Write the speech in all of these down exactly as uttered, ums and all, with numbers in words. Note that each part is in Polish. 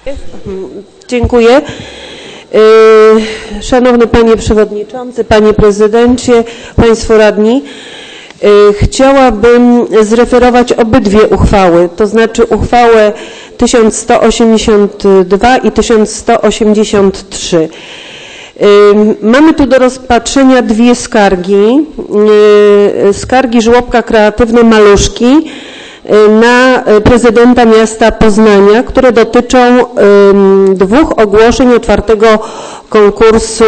Dziękuję. Szanowny Panie Przewodniczący, Panie Prezydencie, Państwo Radni. Chciałabym zreferować obydwie uchwały, to znaczy uchwałę tysiąc sto osiemdziesiąt dwa i tysiąc sto osiemdziesiąt trzy. Mamy tu do rozpatrzenia dwie skargi. Skargi żłobka Kreatywne Maluszki na prezydenta miasta Poznania, które dotyczą dwóch ogłoszeń otwartego konkursu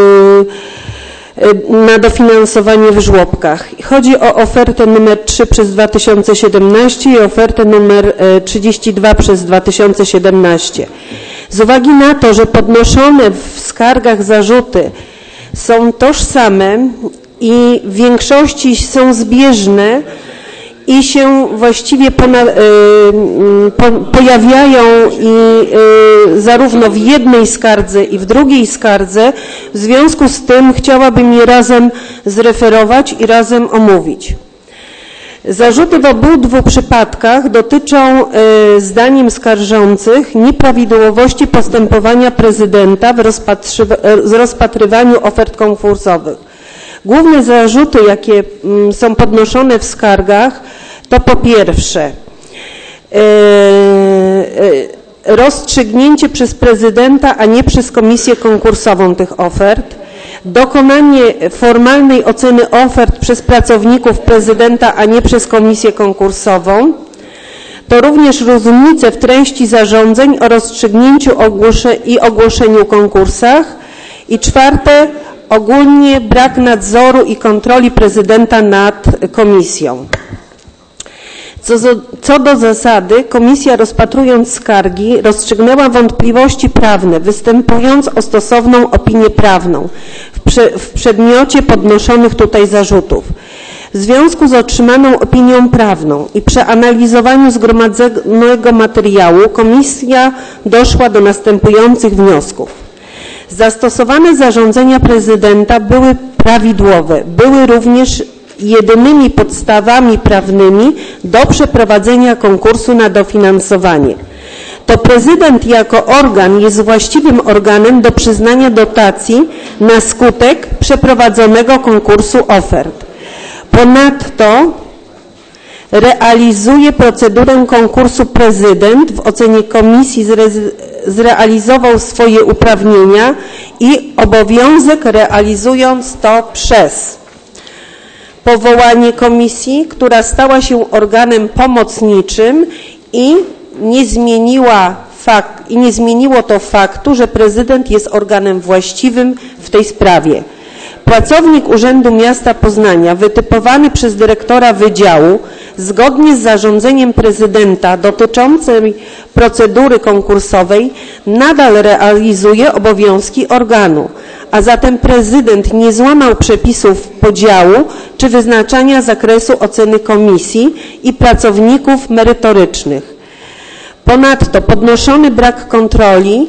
na dofinansowanie w żłobkach. Chodzi o ofertę numer trzy przez dwa tysiące siedemnaście i ofertę numer trzydzieści dwa przez dwa tysiące siedemnaście. Z uwagi na to, że podnoszone w skargach zarzuty są tożsame i w większości są zbieżne i się właściwie pona, y, po, pojawiają i, y, zarówno w jednej skardze i w drugiej skardze, w związku z tym chciałabym je razem zreferować i razem omówić. Zarzuty w obydwu przypadkach dotyczą, y, zdaniem skarżących, nieprawidłowości postępowania prezydenta w w rozpatrywaniu ofert konkursowych. Główne zarzuty, jakie y, są podnoszone w skargach, to po pierwsze y, y, rozstrzygnięcie przez prezydenta, a nie przez komisję konkursową tych ofert, dokonanie formalnej oceny ofert przez pracowników prezydenta, a nie przez komisję konkursową. To również różnice w treści zarządzeń o rozstrzygnięciu ogłosze i ogłoszeniu konkursach. I czwarte, ogólnie brak nadzoru i kontroli prezydenta nad komisją. Co, co do zasady, komisja, rozpatrując skargi, rozstrzygnęła wątpliwości prawne, występując o stosowną opinię prawną w, prze, w przedmiocie podnoszonych tutaj zarzutów. W związku z otrzymaną opinią prawną i przeanalizowaniu zgromadzonego materiału, komisja doszła do następujących wniosków. Zastosowane zarządzenia prezydenta były prawidłowe, były również jedynymi podstawami prawnymi do przeprowadzenia konkursu na dofinansowanie. To prezydent jako organ jest właściwym organem do przyznania dotacji na skutek przeprowadzonego konkursu ofert. Ponadto realizuje procedurę konkursu prezydent. W ocenie komisji zrealizował swoje uprawnienia i obowiązek, realizując to przez powołanie komisji, która stała się organem pomocniczym i nie zmieniła fakt, i nie zmieniło to faktu, że prezydent jest organem właściwym w tej sprawie. Pracownik Urzędu Miasta Poznania wytypowany przez dyrektora wydziału zgodnie z zarządzeniem prezydenta dotyczącym procedury konkursowej nadal realizuje obowiązki organu, a zatem prezydent nie złamał przepisów podziału czy wyznaczania zakresu oceny komisji i pracowników merytorycznych. Ponadto podnoszony brak kontroli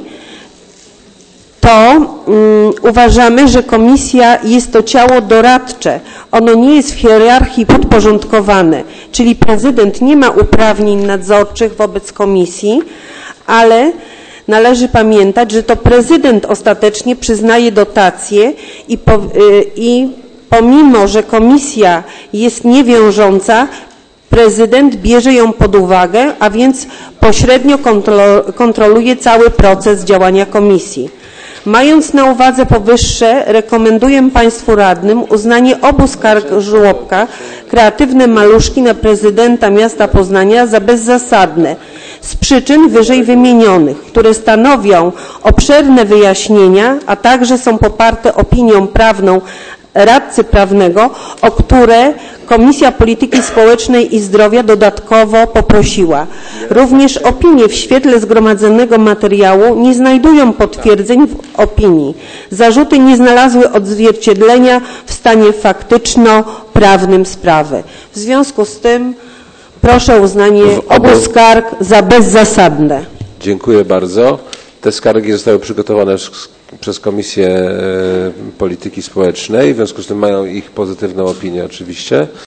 to um, uważamy, że komisja jest to ciało doradcze. Ono nie jest w hierarchii podporządkowane, czyli prezydent nie ma uprawnień nadzorczych wobec komisji, ale należy pamiętać, że to prezydent ostatecznie przyznaje dotacje i, po, y, i pomimo, że komisja jest niewiążąca, prezydent bierze ją pod uwagę, a więc pośrednio kontro, kontroluje cały proces działania komisji. Mając na uwadze powyższe, rekomenduję Państwu radnym uznanie obu skarg żłobka Kreatywne Maluszki na prezydenta miasta Poznania za bezzasadne z przyczyn wyżej wymienionych, które stanowią obszerne wyjaśnienia, a także są poparte opinią prawną radcy prawnego, o które Komisja Polityki Społecznej i Zdrowia dodatkowo poprosiła. Również opinie w świetle zgromadzonego materiału nie znajdują potwierdzeń w opinii. Zarzuty nie znalazły odzwierciedlenia w stanie faktyczno-prawnym sprawy. W związku z tym proszę o uznanie obu skarg za bezzasadne. Dziękuję bardzo. Te skargi zostały przygotowane przez Komisję Polityki Społecznej, w związku z tym mają ich pozytywną opinię oczywiście.